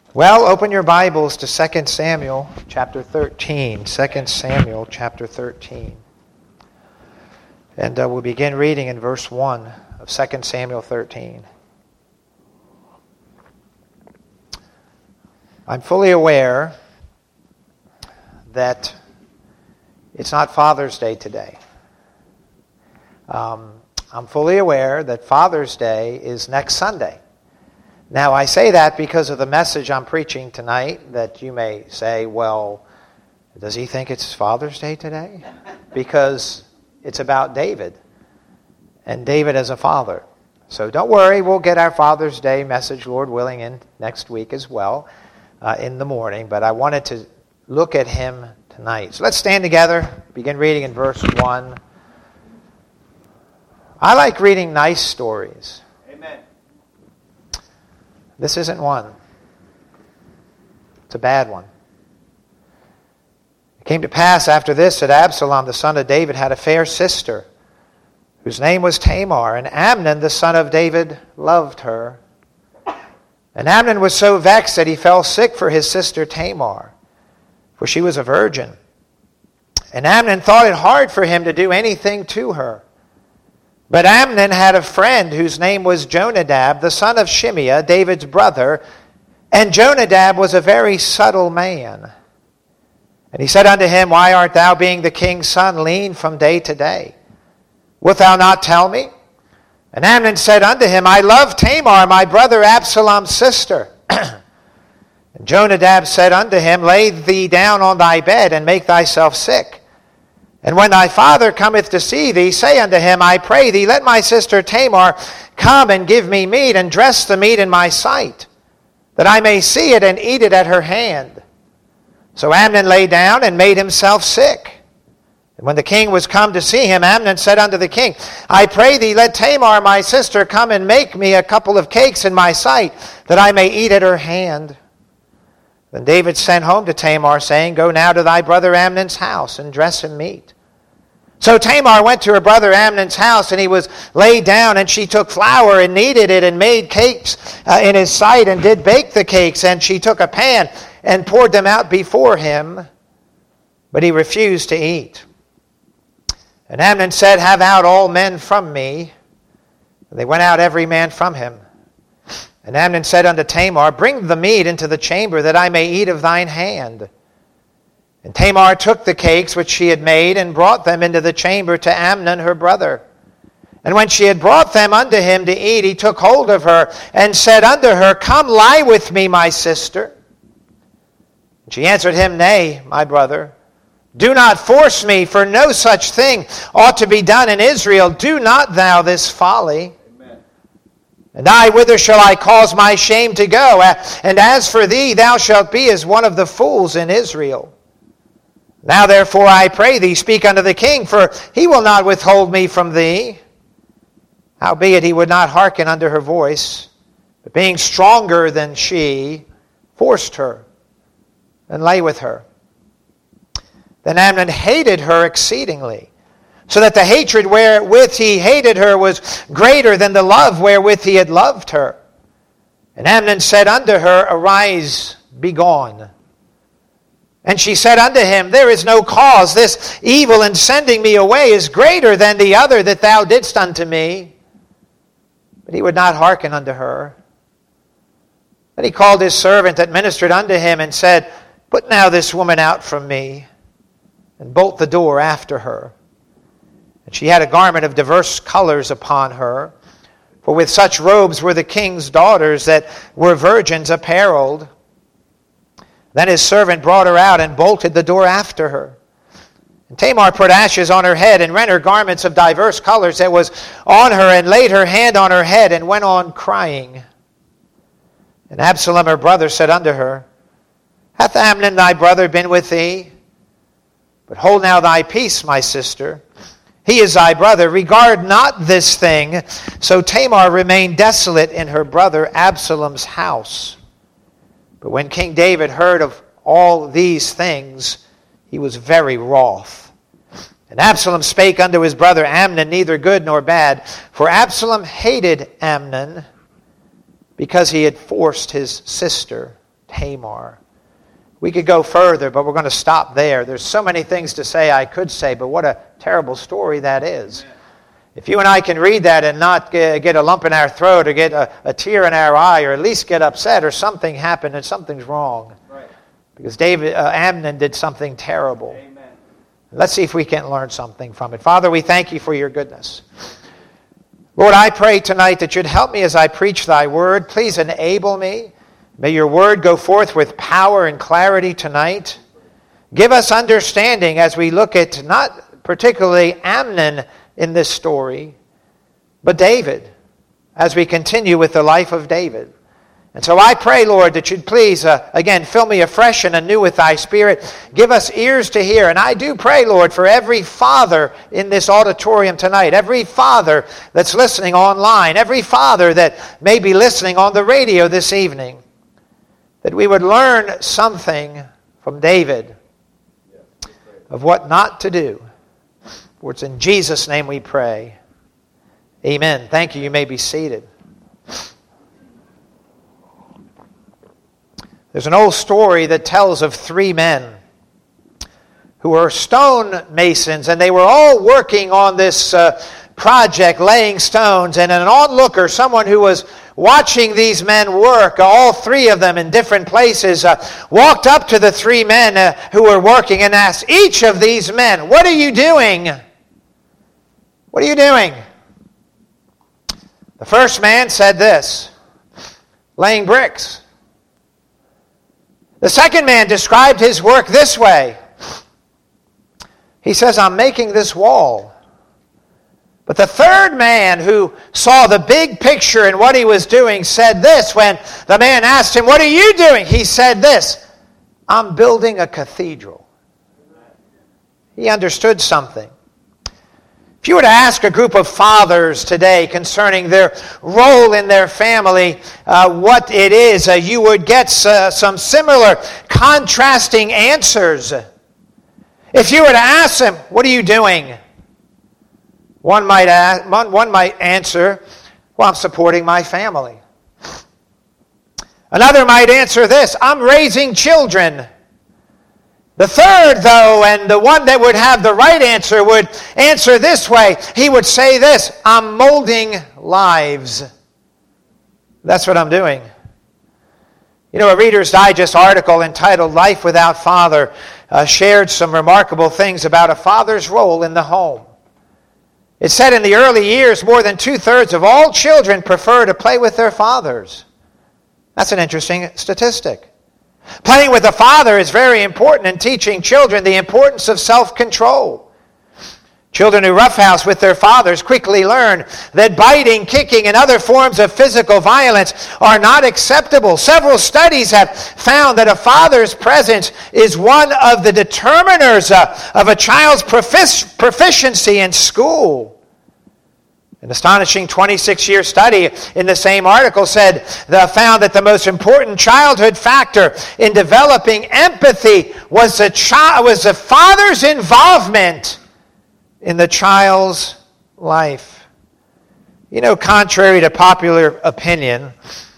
Well, open your Bibles to 2 Samuel chapter 13. 2 Samuel chapter 13. And we'll begin reading in verse 1 of 2 Samuel 13. I'm fully aware that it's not Father's Day today. I'm fully aware that Father's Day is next Sunday. Now, I say that because of the message I'm preaching tonight, that you may say, well, does he think it's Father's Day today? Because it's about David, and David as a father. So don't worry, we'll get our Father's Day message, Lord willing, in next week as well, in the morning. But I wanted to look at him tonight. So let's stand together, begin reading in verse 1. I like reading nice stories. Amen. This isn't one. It's a bad one. It came to pass after this that Absalom, the son of David, had a fair sister, whose name was Tamar, and Amnon, the son of David, loved her. And Amnon was so vexed that he fell sick for his sister Tamar, for she was a virgin. And Amnon thought it hard for him to do anything to her. But Amnon had a friend whose name was Jonadab, the son of Shimeah, David's brother. And Jonadab was a very subtle man. And he said unto him, Why art thou, being the king's son, lean from day to day? Wilt thou not tell me? And Amnon said unto him, I love Tamar, my brother Absalom's sister. And Jonadab said unto him, Lay thee down on thy bed, and make thyself sick. And when thy father cometh to see thee, say unto him, I pray thee, let my sister Tamar come and give me meat, and dress the meat in my sight, that I may see it and eat it at her hand. So Amnon lay down and made himself sick. And when the king was come to see him, Amnon said unto the king, I pray thee, let Tamar my sister come and make me a couple of cakes in my sight, that I may eat at her hand. Then David sent home to Tamar, saying, Go now to thy brother Amnon's house, and dress him meat. So Tamar went to her brother Amnon's house, and he was laid down, and she took flour and kneaded it, and made cakes in his sight, and did bake the cakes. And she took a pan and poured them out before him, but he refused to eat. And Amnon said, Have out all men from me. And they went out every man from him. And Amnon said unto Tamar, Bring the meat into the chamber, that I may eat of thine hand. And Tamar took the cakes which she had made, and brought them into the chamber to Amnon her brother. And when she had brought them unto him to eat, he took hold of her, and said unto her, Come lie with me, my sister. And she answered him, Nay, my brother, do not force me, for no such thing ought to be done in Israel. Do not thou this folly. And I, whither shall I cause my shame to go? And as for thee, thou shalt be as one of the fools in Israel. Now therefore I pray thee, speak unto the king, for he will not withhold me from thee. Howbeit he would not hearken unto her voice, but being stronger than she, forced her, and lay with her. Then Amnon hated her exceedingly, so that the hatred wherewith he hated her was greater than the love wherewith he had loved her. And Amnon said unto her, Arise, be gone. And she said unto him, There is no cause. This evil in sending me away is greater than the other that thou didst unto me. But he would not hearken unto her. Then he called his servant that ministered unto him, and said, Put now this woman out from me, and bolt the door after her. And she had a garment of diverse colors upon her, for with such robes were the king's daughters that were virgins apparelled. Then his servant brought her out, and bolted the door after her. And Tamar put ashes on her head, and rent her garments of diverse colors that was on her, and laid her hand on her head, and went on crying. And Absalom her brother said unto her, Hath Amnon thy brother been with thee? But hold now thy peace, my sister. He is thy brother. Regard not this thing. So Tamar remained desolate in her brother Absalom's house. But when King David heard of all these things, he was very wroth. And Absalom spake unto his brother Amnon, neither good nor bad. For Absalom hated Amnon, because he had forced his sister Tamar. We could go further, but we're going to stop there. There's so many things to say I could say, but what a terrible story that is. If you and I can read that and not get a lump in our throat or get a tear in our eye or at least get upset or something happened and something's wrong. Right. Because Amnon did something terrible. Amen. Let's see if we can learn something from it. Father, we thank you for your goodness. Lord, I pray tonight that you'd help me as I preach thy word. Please enable me. May your word go forth with power and clarity tonight. Give us understanding as we look at not particularly Amnon in this story, but David, as we continue with the life of David. And so I pray, Lord, that you'd please, again, fill me afresh and anew with thy Spirit. Give us ears to hear. And I do pray, Lord, for every father in this auditorium tonight, every father that's listening online, every father that may be listening on the radio this evening, that we would learn something from David of what not to do. For it's in Jesus' name we pray. Amen. Thank you. You may be seated. There's an old story that tells of 3 men who were stone masons, and they were all working on this project, laying stones, and an onlooker, someone who was watching these men work, all 3 of them in different places, walked up to the 3 men who were working and asked each of these men, "What are you doing? What are you doing?" The first man said this, "Laying bricks." The second man described his work this way. He says, "I'm making this wall." But the third man, who saw the big picture in what he was doing, said this when the man asked him, "What are you doing?" He said this, "I'm building a cathedral." He understood something. If you were to ask a group of fathers today concerning their role in their family, what it is, you would get some similar contrasting answers. If you were to ask them, "What are you doing?" One might answer, "Well, I'm supporting my family." Another might answer this, "I'm raising children." The third, though, and the one that would have the right answer, would answer this way. He would say this, "I'm molding lives." That's what I'm doing. You know, a Reader's Digest article entitled "Life Without Father" shared some remarkable things about a father's role in the home. It said in the early years, more than 2/3 of all children prefer to play with their fathers. That's an interesting statistic. Playing with a father is very important in teaching children the importance of self-control. Children who roughhouse with their fathers quickly learn that biting, kicking, and other forms of physical violence are not acceptable. Several studies have found that a father's presence is one of the determiners of a child's proficiency in school. An astonishing 26-year study in the same article found that the most important childhood factor in developing empathy was the father's involvement in the child's life. You know, contrary to popular opinion,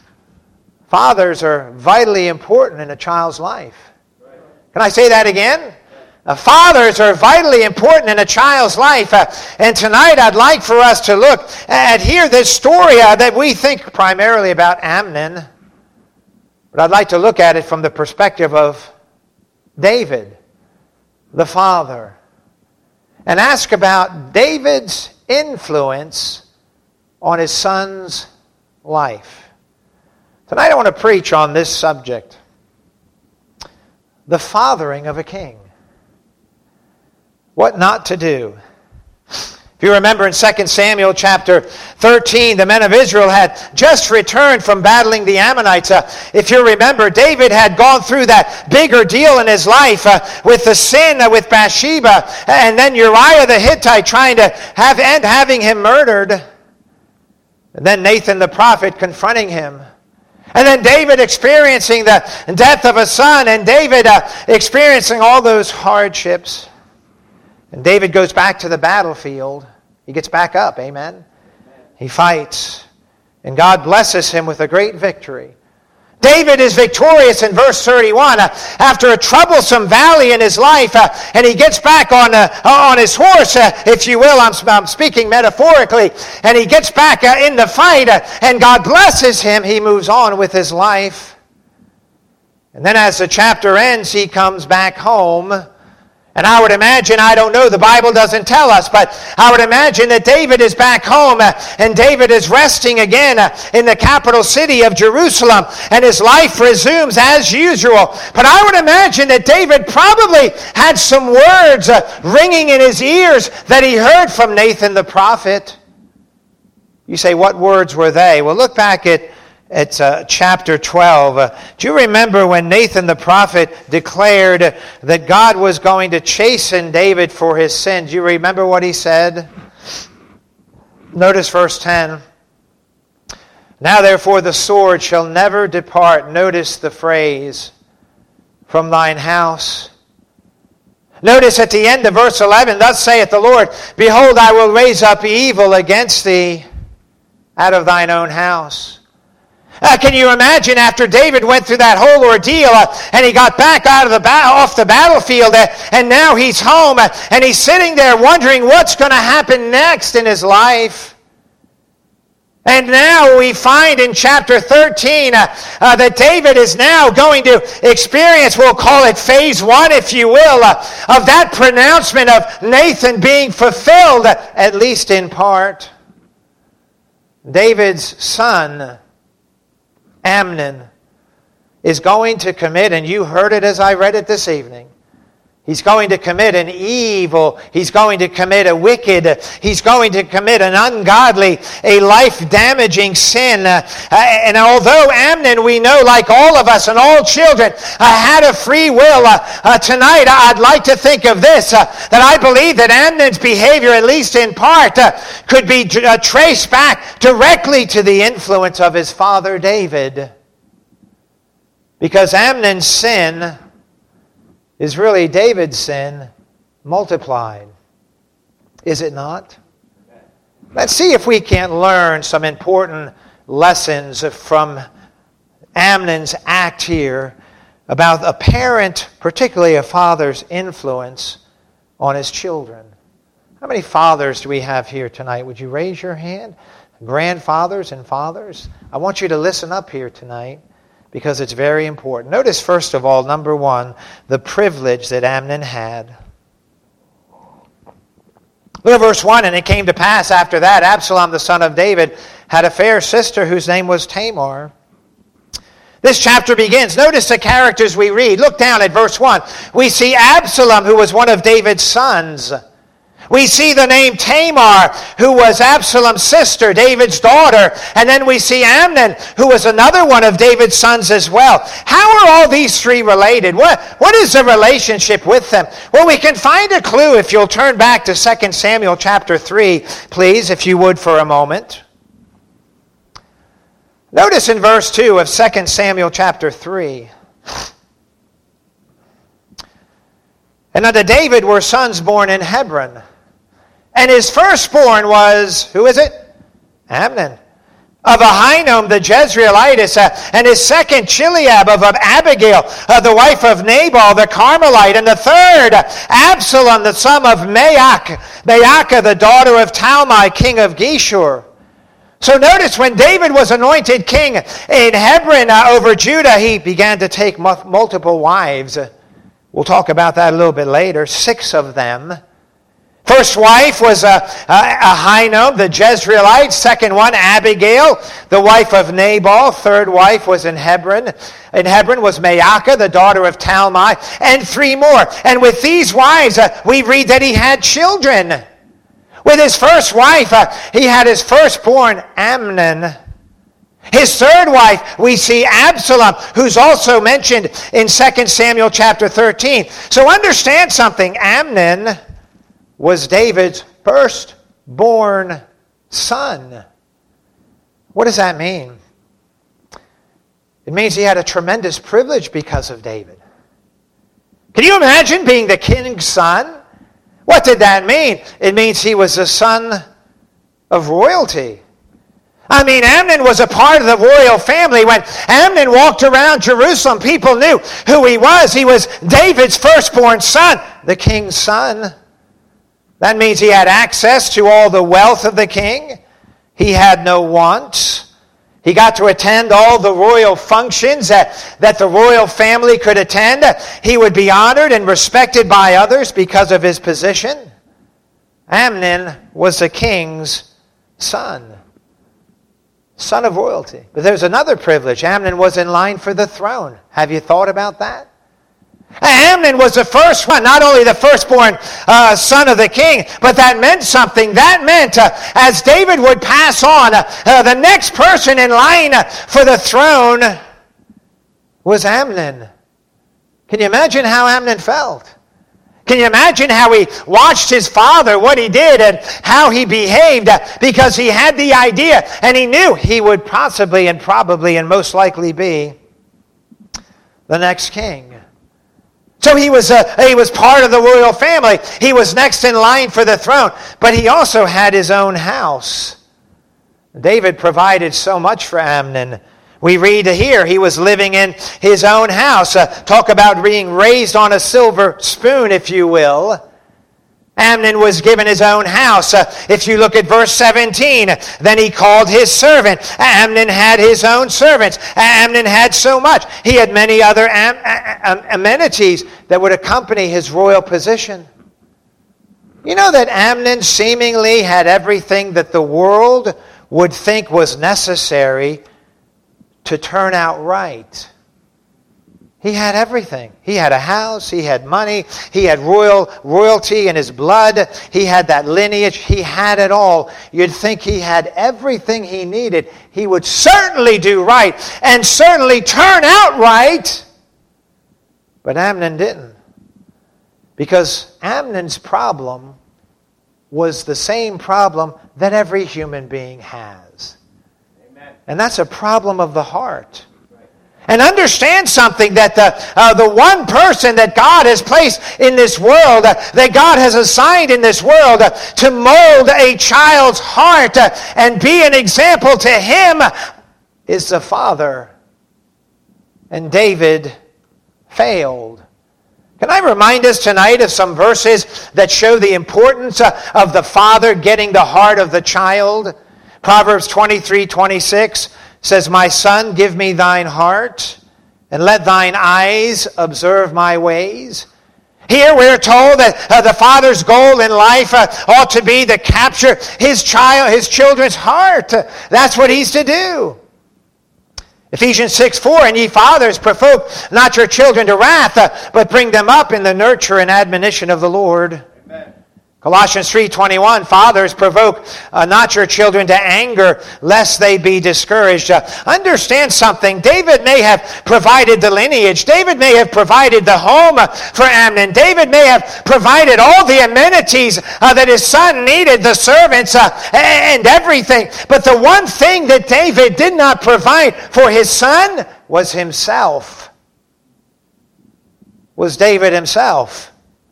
fathers are vitally important in a child's life. Can I say that again? Fathers are vitally important in a child's life. And tonight I'd like for us to look at this story that we think primarily about Amnon. But I'd like to look at it from the perspective of David, the father, and ask about David's influence on his son's life. Tonight I want to preach on this subject, the fathering of a king. What not to do. If you remember in 2 Samuel chapter 13, the men of Israel had just returned from battling the Ammonites. If you remember, David had gone through that big ordeal in his life with the sin with Bathsheba, and then Uriah the Hittite trying to having him murdered. And then Nathan the prophet confronting him. And then David experiencing the death of a son, and David experiencing all those hardships. And David goes back to the battlefield. He gets back up, amen? He fights. And God blesses him with a great victory. David is victorious in verse 31 after a troublesome valley in his life, and he gets back on his horse, if you will. I'm speaking metaphorically, and he gets back in the fight, and God blesses him. He moves on with his life. And then as the chapter ends, he comes back home. And I would imagine, I don't know, the Bible doesn't tell us, but I would imagine that David is back home and David is resting again in the capital city of Jerusalem, and his life resumes as usual. But I would imagine that David probably had some words ringing in his ears that he heard from Nathan the prophet. You say, what words were they? Well, look back at chapter 12. Do you remember when Nathan the prophet declared that God was going to chasten David for his sin? Do you remember what he said? Notice verse 10. Now therefore the sword shall never depart, notice the phrase, from thine house. Notice at the end of verse 11, thus saith the Lord, behold, I will raise up evil against thee out of thine own house. Can you imagine after David went through that whole ordeal and he got back off the battlefield and now he's home and he's sitting there wondering what's going to happen next in his life? And now we find in chapter 13 that David is now going to experience, we'll call it phase 1, if you will, of that pronouncement of Nathan being fulfilled, at least in part. David's son, Amnon, is going to commit, and you heard it as I read it this evening, he's going to commit an evil, he's going to commit a wicked, he's going to commit an ungodly, a life-damaging sin. And although Amnon, we know, like all of us and all children, had a free will, tonight I'd like to think of this, that I believe that Amnon's behavior, at least in part, could be traced back directly to the influence of his father David. Because Amnon's sin is really David's sin multiplied. Is it not? Let's see if we can learn some important lessons from Amnon's act here about a parent, particularly a father's influence on his children. How many fathers do we have here tonight? Would you raise your hand? Grandfathers and fathers? I want you to listen up here tonight, because it's very important. Notice, first of all, number 1, the privilege that Amnon had. Look at verse 1, and it came to pass after that, Absalom the son of David had a fair sister whose name was Tamar. This chapter begins. Notice the characters we read. Look down at verse 1. We see Absalom, who was one of David's sons. We see the name Tamar, who was Absalom's sister, David's daughter. And then we see Amnon, who was another one of David's sons as well. How are all these three related? What is the relationship with them? Well, we can find a clue if you'll turn back to 2 Samuel chapter 3, please, if you would, for a moment. Notice in verse 2 of 2 Samuel chapter 3. And unto David were sons born in Hebron. And his firstborn was, who is it? Amnon. Of Ahinoam the Jezreelitess. And his second, Chileab of Abigail, the wife of Nabal the Carmelite. And the third, Absalom, the son of Maacah, the daughter of Talmai, king of Geshur. So notice when David was anointed king in Hebron over Judah, he began to take multiple wives. We'll talk about that a little bit later. 6 of them. First wife was Ahinoam, the Jezreelite. Second one, Abigail, the wife of Nabal. Third wife was in Hebron. In Hebron was Maacah, the daughter of Talmai. And 3 more. And with these wives, we read that he had children. With his first wife, he had his firstborn, Amnon. His third wife, we see Absalom, who's also mentioned in 2 Samuel chapter 13. So understand something. Amnon was David's firstborn son. What does that mean? It means he had a tremendous privilege because of David. Can you imagine being the king's son? What did that mean? It means he was the son of royalty. I mean, Amnon was a part of the royal family. When Amnon walked around Jerusalem, people knew who he was. He was David's firstborn son, the king's son. That means he had access to all the wealth of the king. He had no wants. He got to attend all the royal functions that the royal family could attend. He would be honored and respected by others because of his position. Amnon was the king's son. Son of royalty. But there's another privilege. Amnon was in line for the throne. Have you thought about that? Amnon was the first one, not only the firstborn son of the king, but that meant something. That meant as David would pass on, the next person in line for the throne was Amnon. Can you imagine how Amnon felt? Can you imagine how he watched his father, what he did, and how he behaved? Because he had the idea, and he knew he would possibly and probably and most likely be the next king. So he was part of the royal family. He was next in line for the throne, but he also had his own house. David provided so much for Amnon. We read here he was living in his own house. Talk about being raised on a silver spoon, if you will. Amnon was given his own house. If you look at verse 17, then he called his servant. Amnon had his own servants. Amnon had so much. He had many other amenities that would accompany his royal position. You know that Amnon seemingly had everything that the world would think was necessary to turn out right. He had everything. He had a house, he had money, he had royalty in his blood, he had that lineage, he had it all. You'd think he had everything he needed. He would certainly do right and certainly turn out right. But Amnon didn't. Because Amnon's problem was the same problem that every human being has. And that's a problem of the heart. And understand something, that the one person that God has placed in this world, that God has assigned in this world to mold a child's heart and be an example to him is the Father. And David failed. Can I remind us tonight of some verses that show the importance of the Father getting the heart of the child? Proverbs 23:26 says, "My son, give me thine heart, and let thine eyes observe my ways." Here we're told that the father's goal in life ought to be to capture his children's heart. That's what he's to do. Ephesians 6:4, "And ye fathers, provoke not your children to wrath, but bring them up in the nurture and admonition of the Lord." Amen. Colossians 3:21, "Fathers, provoke not your children to anger, lest they be discouraged." Understand something. David may have provided the lineage. David may have provided the home for Amnon. David may have provided all the amenities that his son needed, the servants and everything. But the one thing that David did not provide for his son was himself. Was David himself.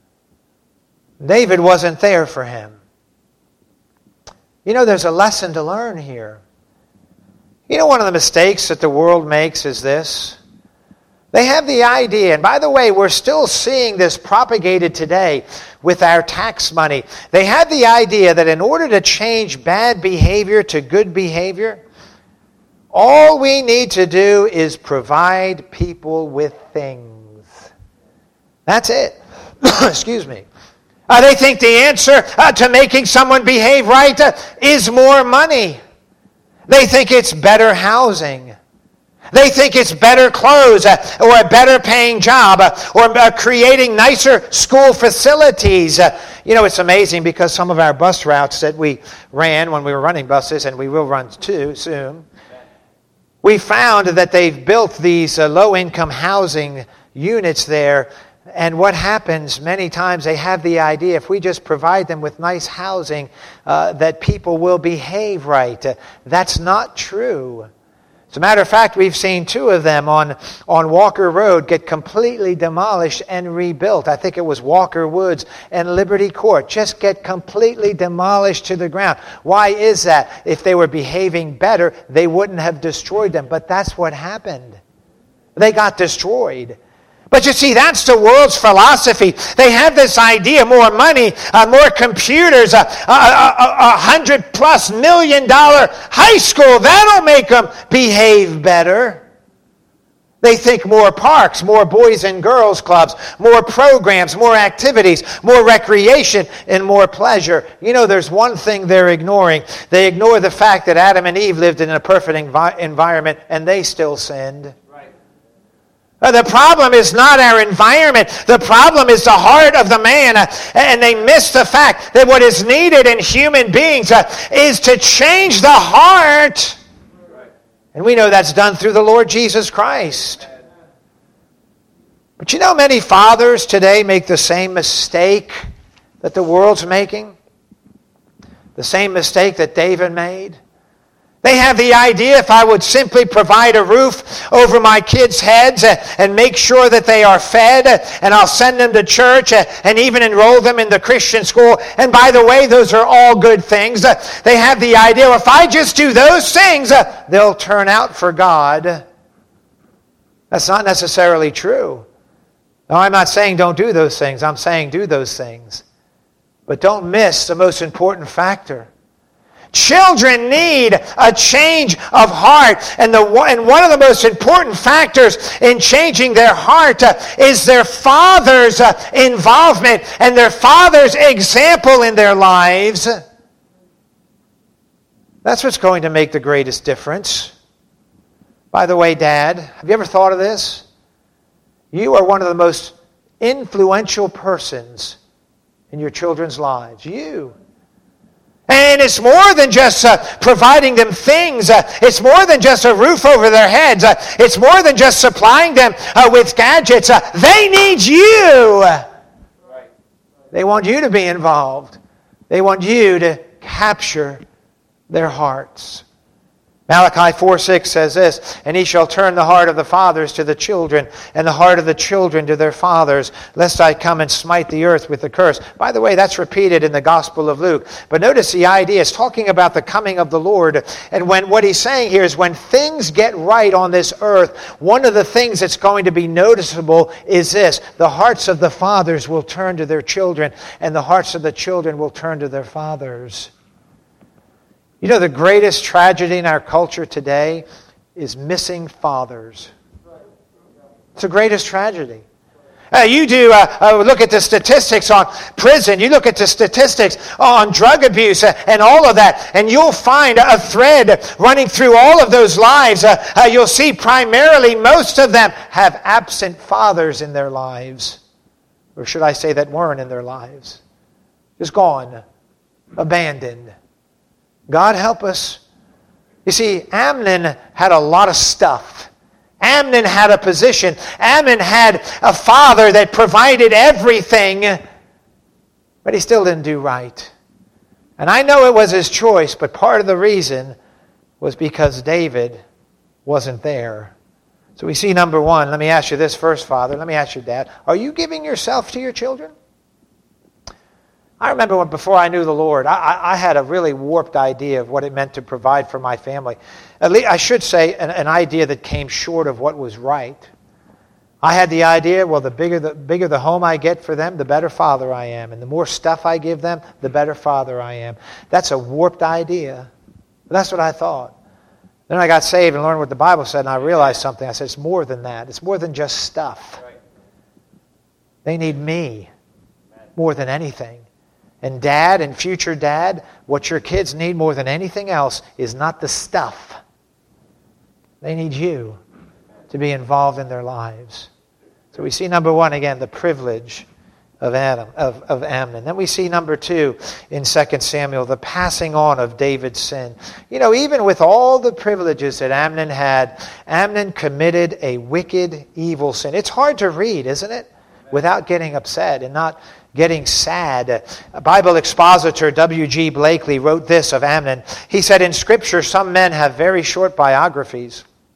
David wasn't there for him. You know, there's a lesson to learn here. You know, one of the mistakes that the world makes is this. They have the idea, and by the way, we're still seeing this propagated today with our tax money. They have the idea that in order to change bad behavior to good behavior, all we need to do is provide people with things. That's it. Excuse me. They think the answer to making someone behave right is more money. They think it's better housing. They think it's better clothes or a better paying job or creating nicer school facilities. You know, it's amazing because some of our bus routes that we ran when we were running buses, and we will run too soon, we found that they've built these low-income housing units there. And what happens many times, they have the idea if we just provide them with nice housing that people will behave right. That's not true. As a matter of fact, we've seen 2 of them on Walker Road get completely demolished and rebuilt. I think it was Walker Woods and Liberty Court. Just get completely demolished to the ground. Why is that? If they were behaving better, they wouldn't have destroyed them. But that's what happened. They got destroyed. But you see, that's the world's philosophy. They have this idea, more money, more computers, $100+ million high school, that'll make them behave better. They think more parks, more boys and girls clubs, more programs, more activities, more recreation, and more pleasure. You know, there's one thing they're ignoring. They ignore the fact that Adam and Eve lived in a perfect environment and they still sinned. The problem is not our environment. The problem is the heart of the man. And they miss the fact that what is needed in human beings is to change the heart. And we know that's done through the Lord Jesus Christ. But you know, many fathers today make the same mistake that the world's making. The same mistake that David made. They have the idea, if I would simply provide a roof over my kids' heads and make sure that they are fed, and I'll send them to church and even enroll them in the Christian school. And by the way, those are all good things. They have the idea, if I just do those things, they'll turn out for God. That's not necessarily true. No, I'm not saying don't do those things. I'm saying do those things. But don't miss the most important factor. Children need a change of heart. And one of the most important factors in changing their heart is their father's involvement and their father's example in their lives. That's what's going to make the greatest difference. By the way, Dad, have you ever thought of this? You are one of the most influential persons in your children's lives. You. And it's more than just providing them things. It's more than just a roof over their heads. It's more than just supplying them with gadgets. They need you. They want you to be involved. They want you to capture their hearts. Malachi 4:6 says this, and he shall turn the heart of the fathers to the children, and the heart of the children to their fathers, lest I come and smite the earth with a curse. By the way, that's repeated in the Gospel of Luke. But notice the idea is talking about the coming of the Lord. And what he's saying here is when things get right on this earth, one of the things that's going to be noticeable is this. The hearts of the fathers will turn to their children, and the hearts of the children will turn to their fathers. You know, the greatest tragedy in our culture today is missing fathers. It's the greatest tragedy. You look at the statistics on prison. You look at the statistics on drug abuse and all of that. And you'll find a thread running through all of those lives. You'll see primarily most of them have absent fathers in their lives. Or should I say that weren't in their lives. Just gone. Abandoned. God help us. You see, Amnon had a lot of stuff. Amnon had a position. Amnon had a father that provided everything, but he still didn't do right. And I know it was his choice, but part of the reason was because David wasn't there. So we see number one. Let me ask you this first, Father. Let me ask you, Dad. Are you giving yourself to your children? I remember before I knew the Lord, I had a really warped idea of what it meant to provide for my family. At least I should say an idea that came short of what was right. I had the idea, well, the bigger the home I get for them, the better father I am. And the more stuff I give them, the better father I am. That's a warped idea. But that's what I thought. Then I got saved and learned what the Bible said, and I realized something. I said, it's more than that. It's more than just stuff. They need me more than anything. And Dad and future Dad, what your kids need more than anything else is not the stuff. They need you to be involved in their lives. So we see number one, again, the privilege of Amnon. Then we see number two in 2 Samuel, the passing on of David's sin. You know, even with all the privileges that Amnon had, Amnon committed a wicked, evil sin. It's hard to read, isn't it? Without getting upset and not getting sad. Bible expositor W.G. Blakely wrote this of Amnon. He said, in Scripture, some men have very short biographies.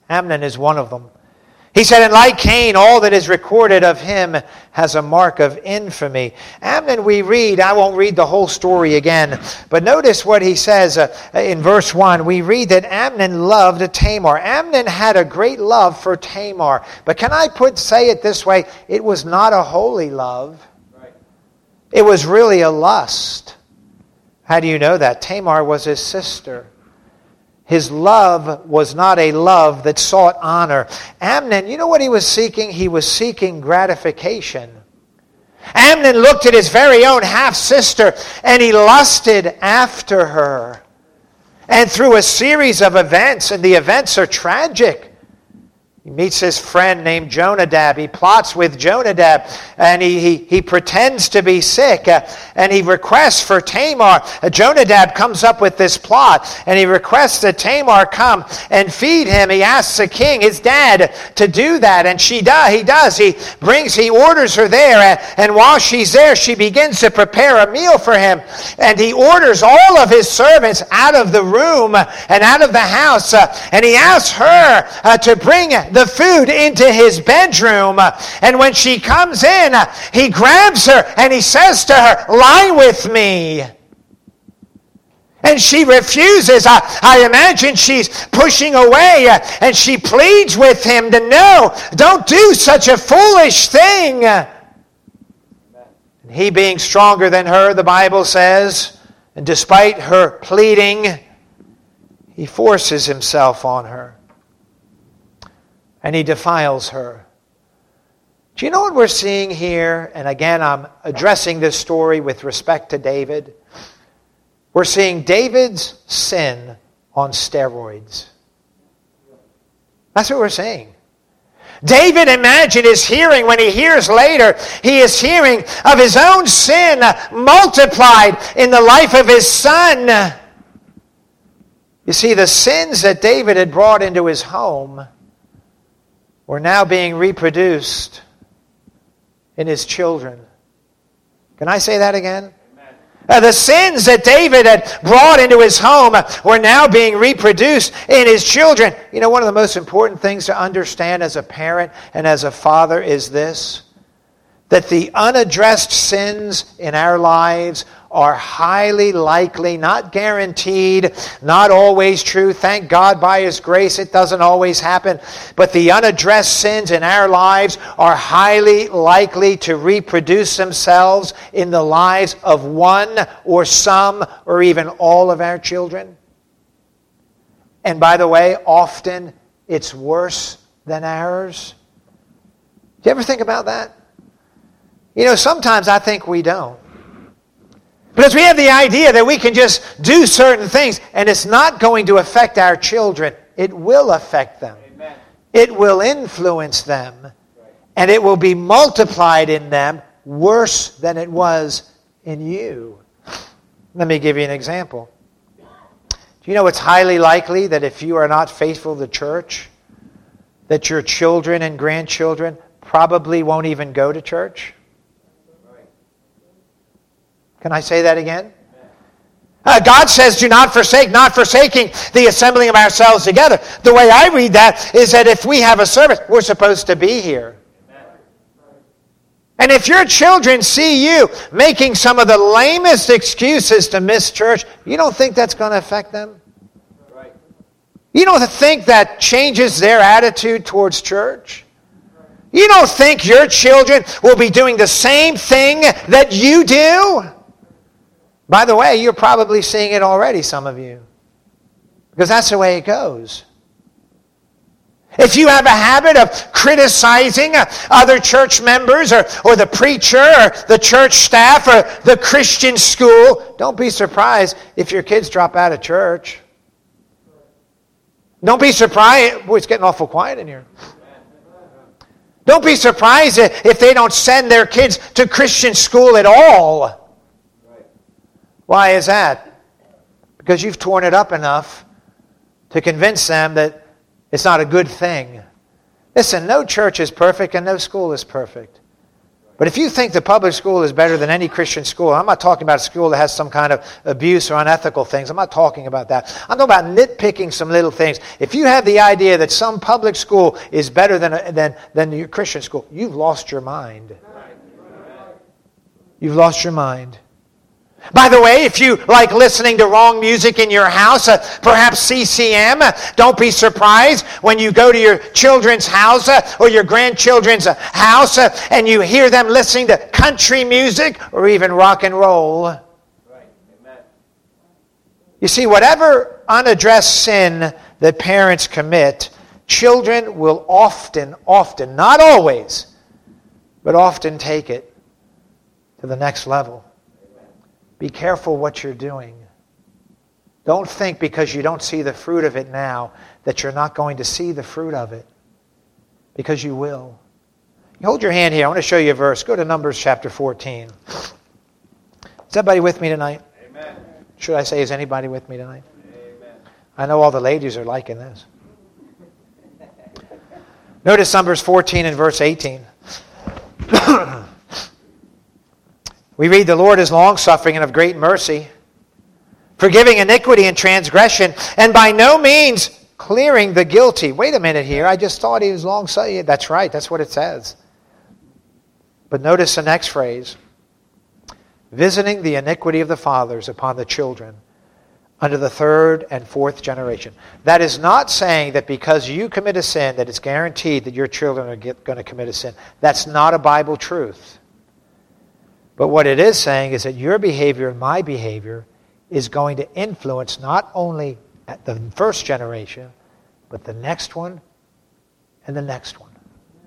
Amnon is one of them. He said, and like Cain, all that is recorded of him has a mark of infamy. Amnon, we read, I won't read the whole story again, but notice what he says in verse 1. We read that Amnon loved Tamar. Amnon had a great love for Tamar. But can I say it this way? It was not a holy love. Right. It was really a lust. How do you know that? Tamar was his sister. His love was not a love that sought honor. Amnon, you know what he was seeking? He was seeking gratification. Amnon looked at his very own half-sister and he lusted after her. And through a series of events, and the events are tragic, he meets his friend named Jonadab. He plots with Jonadab, and he pretends to be sick, and he requests for Tamar. Jonadab comes up with this plot, and he requests that Tamar come and feed him. He asks the king, his dad, to do that, and he does. He orders her there, and while she's there, she begins to prepare a meal for him, and he orders all of his servants out of the room and out of the house, and he asks her to bring the food into his bedroom. And when she comes in, he grabs her and he says to her, lie with me. And she refuses. I imagine she's pushing away, and she pleads with him to no, don't do such a foolish thing. And he, being stronger than her, the Bible says, and despite her pleading, he forces himself on her. And he defiles her. Do you know what we're seeing here? And again, I'm addressing this story with respect to David. We're seeing David's sin on steroids. That's what we're seeing. David, imagine, is hearing, when he hears later, he is hearing of his own sin multiplied in the life of his son. You see, the sins that David had brought into his home were now being reproduced in his children. Can I say that again? The sins that David had brought into his home were now being reproduced in his children. You know, one of the most important things to understand as a parent and as a father is this: that the unaddressed sins in our lives are highly likely, not guaranteed, not always true. Thank God by His grace it doesn't always happen. But the unaddressed sins in our lives are highly likely to reproduce themselves in the lives of one or some or even all of our children. And by the way, often it's worse than ours. Do you ever think about that? You know, sometimes I think we don't. Because we have the idea that we can just do certain things and it's not going to affect our children. It will affect them. Amen. It will influence them. Right. And it will be multiplied in them worse than it was in you. Let me give you an example. Do you know it's highly likely that if you are not faithful to church, that your children and grandchildren probably won't even go to church? Can I say that again? God says, do not forsake, not forsaking the assembling of ourselves together. The way I read that is that if we have a service, we're supposed to be here. And if your children see you making some of the lamest excuses to miss church, you don't think that's going to affect them? You don't think that changes their attitude towards church? You don't think your children will be doing the same thing that you do? By the way, you're probably seeing it already, some of you. Because that's the way it goes. If you have a habit of criticizing other church members or the preacher or the church staff or the Christian school, don't be surprised if your kids drop out of church. Don't be surprised. Boy, it's getting awful quiet in here. Don't be surprised if they don't send their kids to Christian school at all. Why is that? Because you've torn it up enough to convince them that it's not a good thing. Listen, no church is perfect and no school is perfect. But if you think the public school is better than any Christian school, I'm not talking about a school that has some kind of abuse or unethical things. I'm not talking about that. I'm talking about nitpicking some little things. If you have the idea that some public school is better than your Christian school, you've lost your mind. You've lost your mind. By the way, if you like listening to wrong music in your house, perhaps CCM, don't be surprised when you go to your children's house or your grandchildren's house and you hear them listening to country music or even rock and roll. Right. Amen. You see, whatever unaddressed sin that parents commit, children will often, not always, but often take it to the next level. Be careful what you're doing. Don't think because you don't see the fruit of it now that you're not going to see the fruit of it. Because you will. You hold your hand here. I want to show you a verse. Go to Numbers chapter 14. Is everybody with me tonight? Amen. Should I say, is anybody with me tonight? Amen. I know all the ladies are liking this. Notice Numbers 14 and verse 18. We read, the Lord is long-suffering and of great mercy, forgiving iniquity and transgression, and by no means clearing the guilty. Wait a minute here. I just thought he was long-suffering. That's right. That's what it says. But notice the next phrase. Visiting the iniquity of the fathers upon the children unto the third and fourth generation. That is not saying that because you commit a sin that it's guaranteed that your children are going to commit a sin. That's not a Bible truth. But what it is saying is that your behavior and my behavior is going to influence not only at the first generation, but the next one and the next one.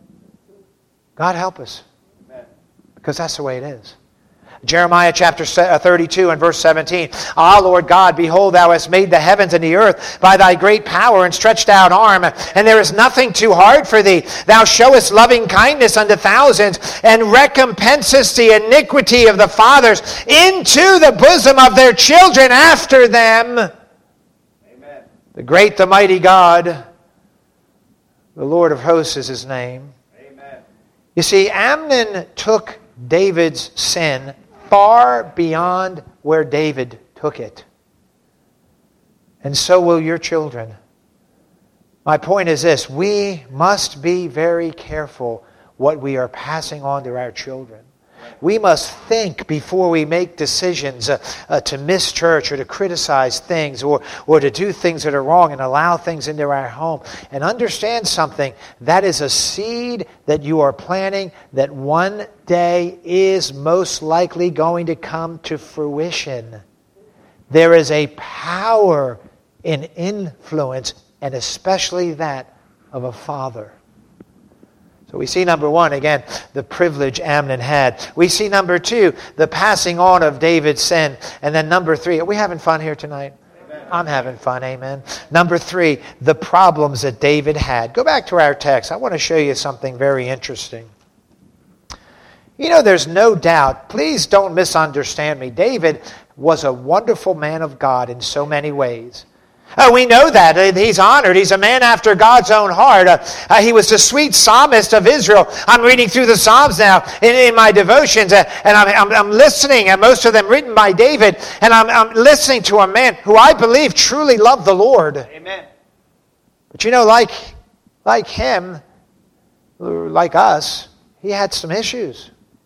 God help us. Because that's the way it is. Jeremiah chapter 32 and verse 17. Ah, Lord God, behold, thou hast made the heavens and the earth by thy great power and stretched out arm, and there is nothing too hard for thee. Thou showest loving kindness unto thousands, and recompensest the iniquity of the fathers into the bosom of their children after them. Amen. The great, the mighty God, the Lord of hosts is his name. Amen. You see, Amnon took David's sin far beyond where David took it. And so will your children. My point is this. We must be very careful what we are passing on to our children. We must think before we make decisions to miss church or to criticize things or to do things that are wrong and allow things into our home. And understand something. That is a seed that you are planting that one day is most likely going to come to fruition. There is a power in influence, and especially that of a father. So we see number one, again, the privilege Amnon had. We see number two, the passing on of David's sin. And then number three, are we having fun here tonight? Amen. I'm having fun, amen. Number three, the problems that David had. Go back to our text. I want to show you something very interesting. You know, there's no doubt, please don't misunderstand me. David was a wonderful man of God in so many ways. We know that. He's honored. He's a man after God's own heart. He was the sweet psalmist of Israel. I'm reading through the Psalms now in my devotions, and I'm listening, and most of them written by David, and I'm listening to a man who I believe truly loved the Lord. Amen. But you know, like him, like us, he had some issues.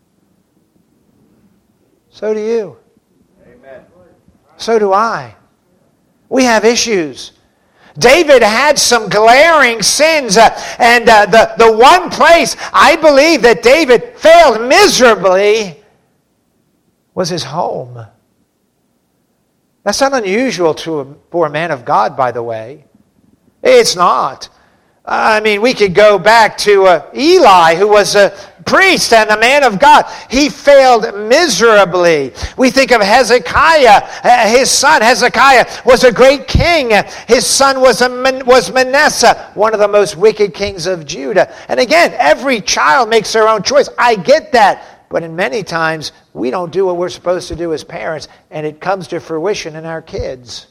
So do you. Amen. So do I. We have issues. David had some glaring sins, and the one place I believe that David failed miserably was his home. That's not unusual for a man of God, by the way. It's not. I mean, we could go back to Eli, who was a priest and a man of God. He failed miserably. We think of Hezekiah. His son Hezekiah was a great king. His son was Manasseh, one of the most wicked kings of Judah. And again, every child makes their own choice. I get that. But in many times, we don't do what we're supposed to do as parents, and it comes to fruition in our kids.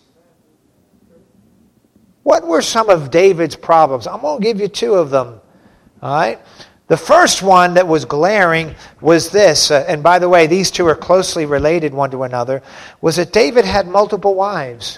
What were some of David's problems? I'm going to give you two of them. All right? The first one that was glaring was this, and by the way, these two are closely related one to another, was that David had multiple wives.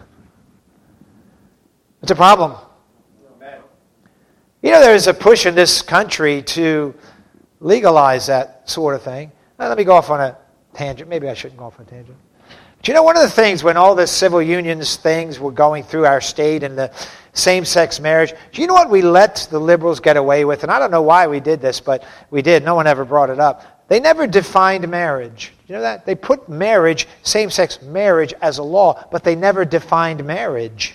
It's a problem. You know, there's a push in this country to legalize that sort of thing. Now, let me go off on a tangent. Maybe I shouldn't go off on a tangent. But you know, one of the things when all the civil unions things were going through our state and the same-sex marriage, do you know what we let the liberals get away with? And I don't know why we did this, but we did. No one ever brought it up. They never defined marriage. You know that? They put marriage, same-sex marriage, as a law, but they never defined marriage,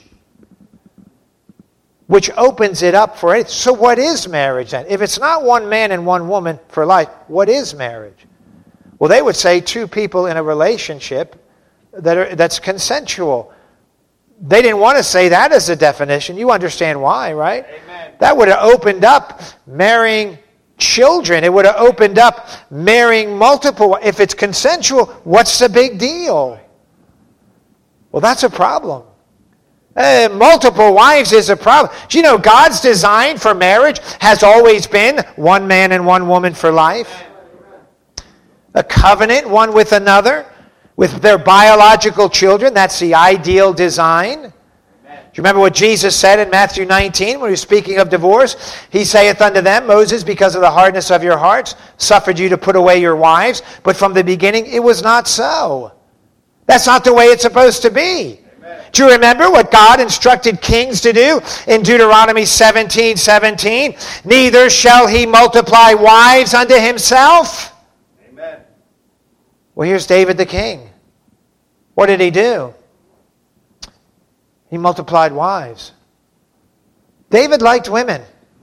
which opens it up for anything. So what is marriage then? If it's not one man and one woman for life, what is marriage? Well, they would say two people in a relationship that's consensual. They didn't want to say that as a definition. You understand why, right? Amen. That would have opened up marrying children. It would have opened up marrying multiple. If it's consensual, what's the big deal? Well, that's a problem. Multiple wives is a problem. Do you know God's design for marriage has always been one man and one woman for life? A covenant one with another, with their biological children. That's the ideal design. Do you remember what Jesus said in Matthew 19 when he was speaking of divorce? He saith unto them, Moses, because of the hardness of your hearts, suffered you to put away your wives, but from the beginning it was not so. That's not the way it's supposed to be. Do you remember what God instructed kings to do in Deuteronomy 17:17? Neither shall he multiply wives unto himself. Amen. Well, here's David the king. What did he do? He multiplied wives. David liked women.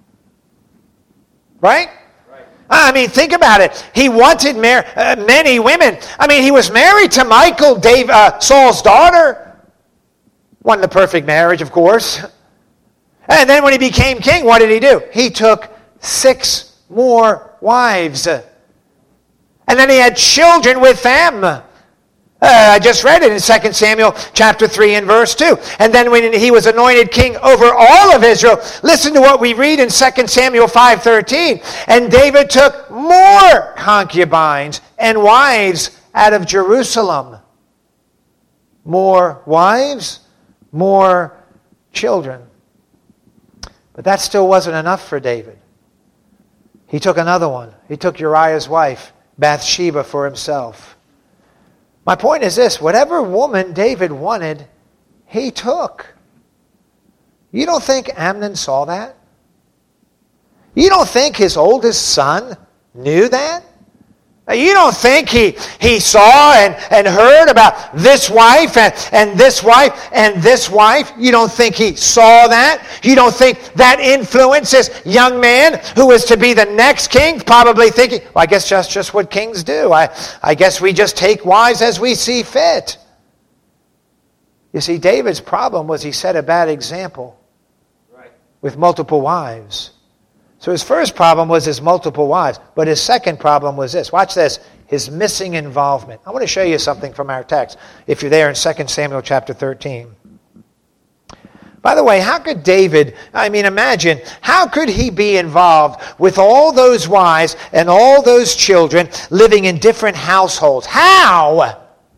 Right? I mean, think about it. He wanted many women. I mean, he was married to Michal, Saul's daughter. Wasn't the perfect marriage, of course. And then when he became king, what did he do? He took 6 more wives. And then he had children with them. I just read it in 2 Samuel chapter 3 and verse 2. And then when he was anointed king over all of Israel, listen to what we read in 2 Samuel 5:13. And David took more concubines and wives out of Jerusalem. More wives, more children. But that still wasn't enough for David. He took another one. He took Uriah's wife, Bathsheba, for himself. My point is this: whatever woman David wanted, he took. You don't think Amnon saw that? You don't think his oldest son knew that? You don't think he saw and heard about this wife and this wife and this wife? You don't think he saw that? You don't think that influences young man who is to be the next king, probably thinking, well, I guess that's just what kings do. I guess we just take wives as we see fit. You see, David's problem was he set a bad example with multiple wives. So his first problem was his multiple wives. But his second problem was this. Watch this. His missing involvement. I want to show you something from our text, if you're there in 2 Samuel chapter 13. By the way, how could David, imagine, how could he be involved with all those wives and all those children living in different households? How?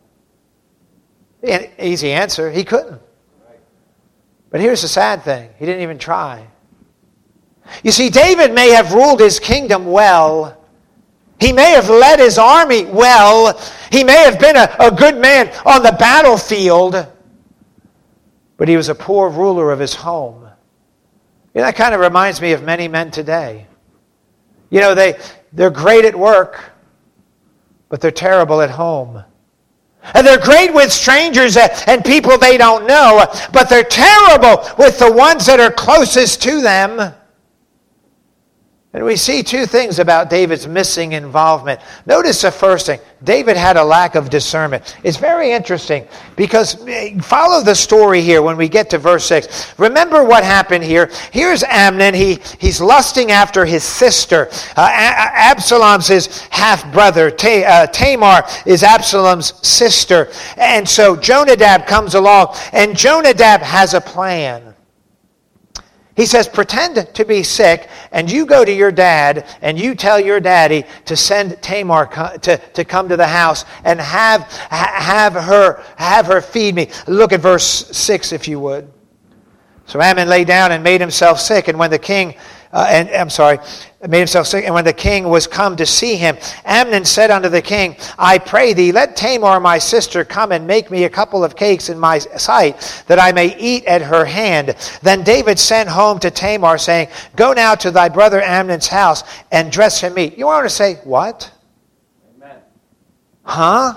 Easy answer, he couldn't. But here's the sad thing. He didn't even try. You see, David may have ruled his kingdom well. He may have led his army well. He may have been a good man on the battlefield. But he was a poor ruler of his home. You know, that kind of reminds me of many men today. You know, they're great at work, but they're terrible at home. And they're great with strangers and people they don't know, but they're terrible with the ones that are closest to them. And we see two things about David's missing involvement. Notice the first thing. David had a lack of discernment. It's very interesting because follow the story here when we get to verse 6. Remember what happened here. Here's Amnon. He's lusting after his sister. Absalom's his half-brother. Tamar is Absalom's sister. And so Jonadab comes along, and Jonadab has a plan. He says, pretend to be sick, and you go to your dad, and you tell your daddy to send Tamar to come to the house and have her feed me. Look at verse 6, if you would. So Amnon lay down and made himself sick, and when the king made himself sick, and when the king was come to see him, Amnon said unto the king, I pray thee, let Tamar my sister come and make me a couple of cakes in my sight, that I may eat at her hand. Then David sent home to Tamar, saying, Go now to thy brother Amnon's house, and dress him meat. You want to say, what? Amen. Huh?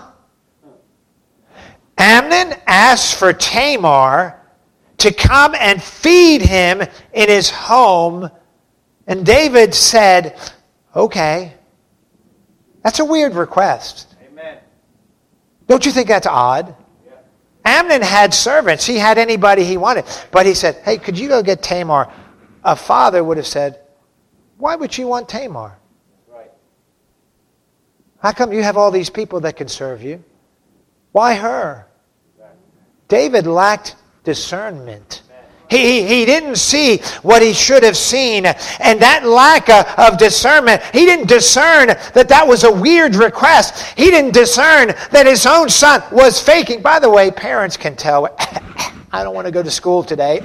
Amnon asked for Tamar to come and feed him in his home. And David said, okay. That's a weird request. Amen. Don't you think that's odd? Yeah. Amnon had servants. He had anybody he wanted. But he said, hey, could you go get Tamar? A father would have said, why would you want Tamar? Right. How come you have all these people that can serve you? Why her? Right. David lacked discernment. He didn't see what he should have seen. And that lack of discernment, he didn't discern that was a weird request. He didn't discern that his own son was faking. By the way, parents can tell, I don't want to go to school today.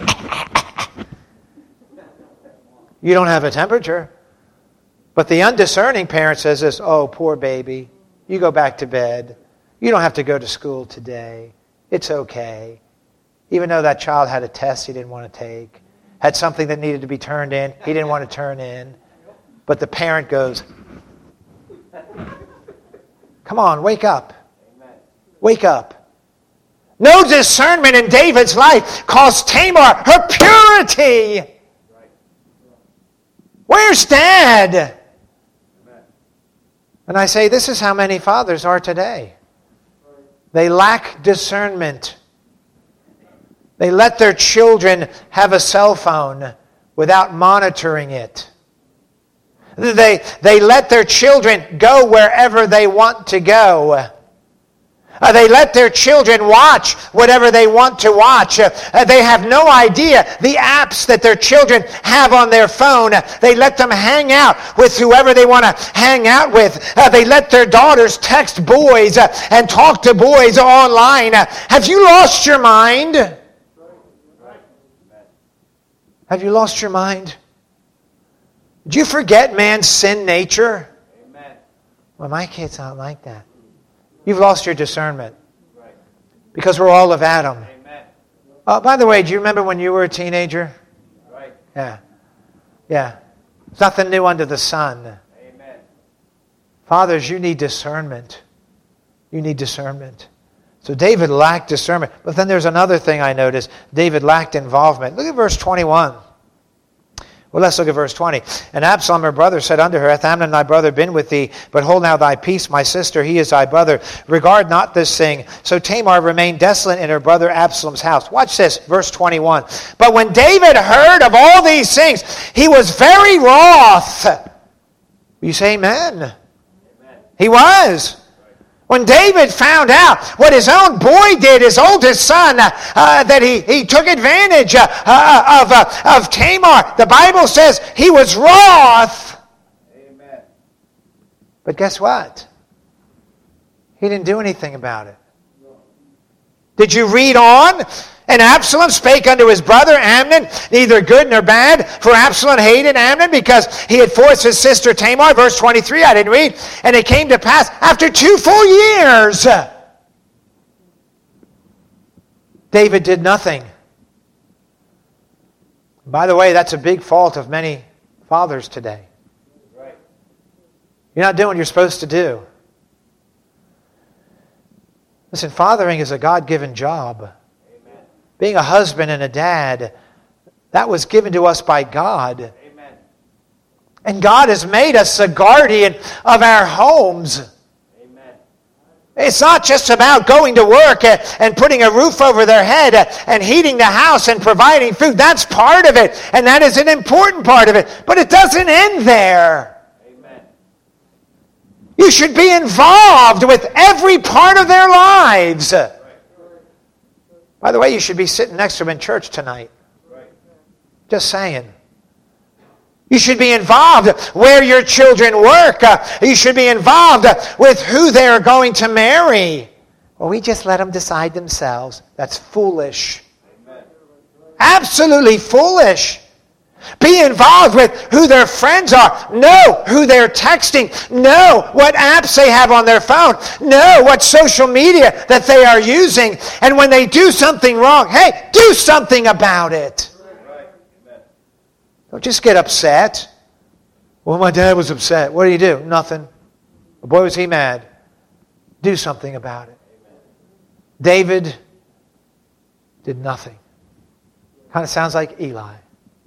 You don't have a temperature. But the undiscerning parent says this, oh, poor baby, you go back to bed. You don't have to go to school today. It's okay. Even though that child had a test he didn't want to take, had something that needed to be turned in, he didn't want to turn in. But the parent goes, come on, wake up. Wake up. No discernment in David's life caused Tamar her purity. Where's Dad? And I say, this is how many fathers are today. They lack discernment. They let their children have a cell phone without monitoring it. They let their children go wherever they want to go. They let their children watch whatever they want to watch. They have no idea the apps that their children have on their phone. They let them hang out with whoever they want to hang out with. They let their daughters text boys and talk to boys online. Have you lost your mind? Have you lost your mind? Did you forget man's sin nature? Amen. Well, my kids aren't like that. You've lost your discernment. Right. Because we're all of Adam. Amen. Oh, by the way, do you remember when you were a teenager? Right. Yeah. Yeah. There's nothing new under the sun. Amen. Fathers, you need discernment. You need discernment. So David lacked discernment. But then there's another thing I noticed. David lacked involvement. Look at verse 21. Well, let's look at verse 20. And Absalom, her brother, said unto her, Hath Amnon thy brother been with thee? But hold now thy peace, my sister, he is thy brother. Regard not this thing. So Tamar remained desolate in her brother Absalom's house. Watch this, verse 21. But when David heard of all these things, he was very wroth. You say amen? Amen. He was. When David found out what his own boy did, his oldest son, that he took advantage of Tamar, the Bible says he was wroth. Amen. But guess what? He didn't do anything about it. Did you read on? And Absalom spake unto his brother Amnon, neither good nor bad, for Absalom hated Amnon because he had forced his sister Tamar. Verse 23, I didn't read. And it came to pass after 2 full years. David did nothing. By the way, that's a big fault of many fathers today. Right. You're not doing what you're supposed to do. Listen, fathering is a God-given job. Being a husband and a dad, that was given to us by God. Amen. And God has made us the guardian of our homes. Amen. It's not just about going to work and putting a roof over their head and heating the house and providing food. That's part of it, and that is an important part of it. But it doesn't end there. Amen. You should be involved with every part of their lives. By the way, you should be sitting next to them in church tonight. Right. Just saying. You should be involved where your children work. You should be involved with who they're going to marry. Well, we just let them decide themselves. That's foolish. Amen. Absolutely foolish. Be involved with who their friends are. Know who they're texting. Know what apps they have on their phone. Know what social media that they are using. And when they do something wrong, hey, do something about it. Right. Amen. Don't just get upset. Well, my dad was upset. What did he do? Nothing. Boy, was he mad. Do something about it. David did nothing. Kind of sounds like Eli.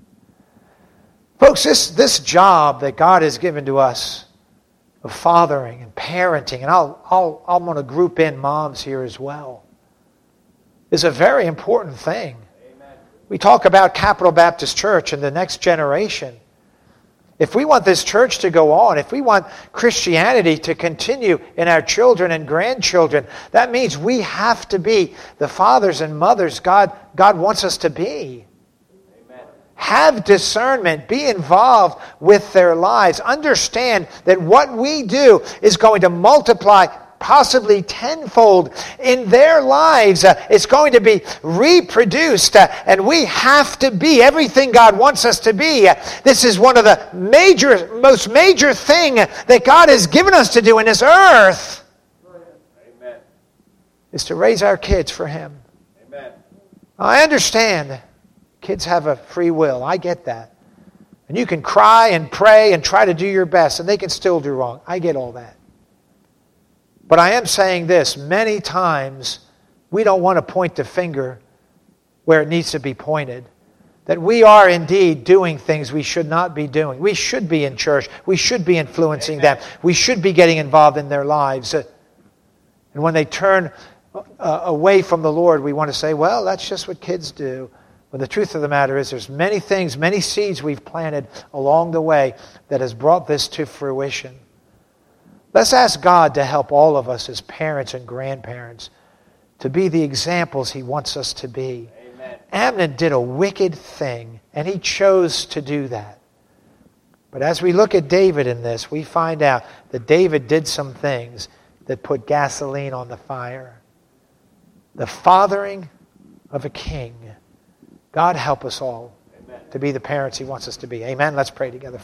Folks, this job that God has given to us of fathering and parenting, and I'm going to group in moms here as well, is a very important thing. Amen. We talk about Capital Baptist Church and the next generation. If we want this church to go on, if we want Christianity to continue in our children and grandchildren, that means we have to be the fathers and mothers God wants us to be. Amen. Have discernment. Be involved with their lives. Understand that what we do is going to multiply possibly tenfold in their lives. It's going to be reproduced, and we have to be everything God wants us to be. This is one of the most major thing that God has given us to do in this earth, Amen. is to raise our kids for Him. Amen. I understand kids have a free will. I get that. And you can cry and pray and try to do your best, and they can still do wrong. I get all that. But I am saying this, many times we don't want to point the finger where it needs to be pointed. That we are indeed doing things we should not be doing. We should be in church. We should be influencing them. We should be getting involved in their lives. And when they turn away from the Lord, we want to say, well, that's just what kids do. But the truth of the matter is there's many things, many seeds we've planted along the way that has brought this to fruition. Let's ask God to help all of us as parents and grandparents to be the examples He wants us to be. Amen. Amnon did a wicked thing, and he chose to do that. But as we look at David in this, we find out that David did some things that put gasoline on the fire. The fathering of a king. God help us all to be the parents He wants us to be. Amen. Let's pray together.